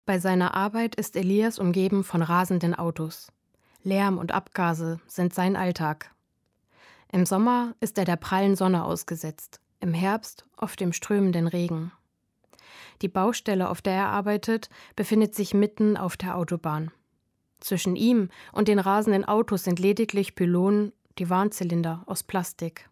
Bei seiner Arbeit ist Elias umgeben von rasenden Autos. Lärm und Abgase sind sein Alltag. Im Sommer ist er der prallen Sonne ausgesetzt, im Herbst oft dem strömenden Regen. Die Baustelle, auf der er arbeitet, befindet sich mitten auf der Autobahn. Zwischen ihm und den rasenden Autos sind lediglich Pylonen, die Warnzylinder aus Plastik.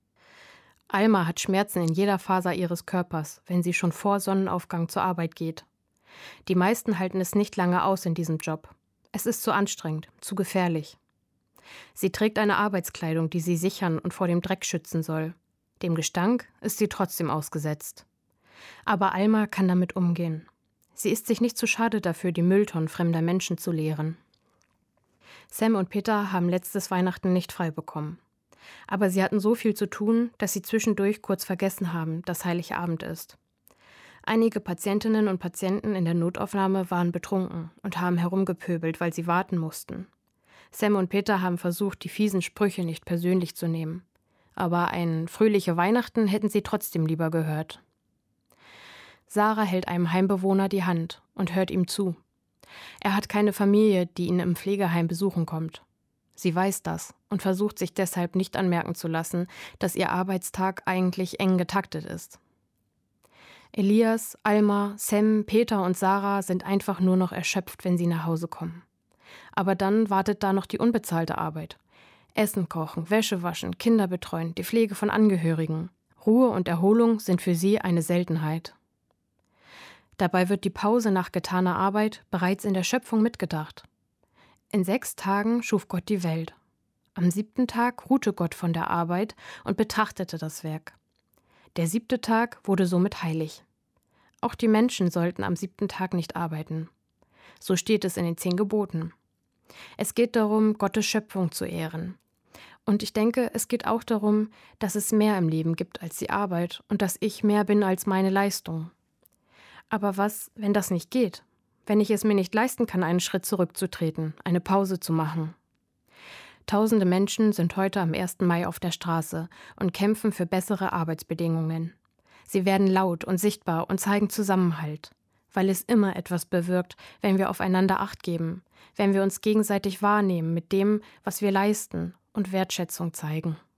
Alma hat Schmerzen in jeder Faser ihres Körpers, wenn sie schon vor Sonnenaufgang zur Arbeit geht. Die meisten halten es nicht lange aus in diesem Job. Es ist zu anstrengend, zu gefährlich. Sie trägt eine Arbeitskleidung, die sie sichern und vor dem Dreck schützen soll. Dem Gestank ist sie trotzdem ausgesetzt. Aber Alma kann damit umgehen. Sie ist sich nicht zu schade dafür, die Mülltonnen fremder Menschen zu leeren. Sam und Peter haben letztes Weihnachten nicht frei bekommen. Aber sie hatten so viel zu tun, dass sie zwischendurch kurz vergessen haben, dass Heiligabend ist. Einige Patientinnen und Patienten in der Notaufnahme waren betrunken und haben herumgepöbelt, weil sie warten mussten. Sam und Peter haben versucht, die fiesen Sprüche nicht persönlich zu nehmen. Aber ein fröhliche Weihnachten hätten sie trotzdem lieber gehört. Sarah hält einem Heimbewohner die Hand und hört ihm zu. Er hat keine Familie, die ihn im Pflegeheim besuchen kommt. Sie weiß das und versucht sich deshalb nicht anmerken zu lassen, dass ihr Arbeitstag eigentlich eng getaktet ist. Elias, Alma, Sam, Peter und Sarah sind einfach nur noch erschöpft, wenn sie nach Hause kommen. Aber dann wartet da noch die unbezahlte Arbeit. Essen kochen, Wäsche waschen, Kinder betreuen, die Pflege von Angehörigen. Ruhe und Erholung sind für sie eine Seltenheit. Dabei wird die Pause nach getaner Arbeit bereits in der Schöpfung mitgedacht. In 6 Tagen schuf Gott die Welt. Am 7. Tag ruhte Gott von der Arbeit und betrachtete das Werk. Der 7. Tag wurde somit heilig. Auch die Menschen sollten am 7. Tag nicht arbeiten. So steht es in den 10 Geboten. Es geht darum, Gottes Schöpfung zu ehren. Und ich denke, es geht auch darum, dass es mehr im Leben gibt als die Arbeit und dass ich mehr bin als meine Leistung. Aber was, wenn das nicht geht? Wenn ich es mir nicht leisten kann, einen Schritt zurückzutreten, eine Pause zu machen? Tausende Menschen sind heute am 1. Mai auf der Straße und kämpfen für bessere Arbeitsbedingungen. Sie werden laut und sichtbar und zeigen Zusammenhalt, weil es immer etwas bewirkt, wenn wir aufeinander Acht geben, wenn wir uns gegenseitig wahrnehmen mit dem, was wir leisten und Wertschätzung zeigen.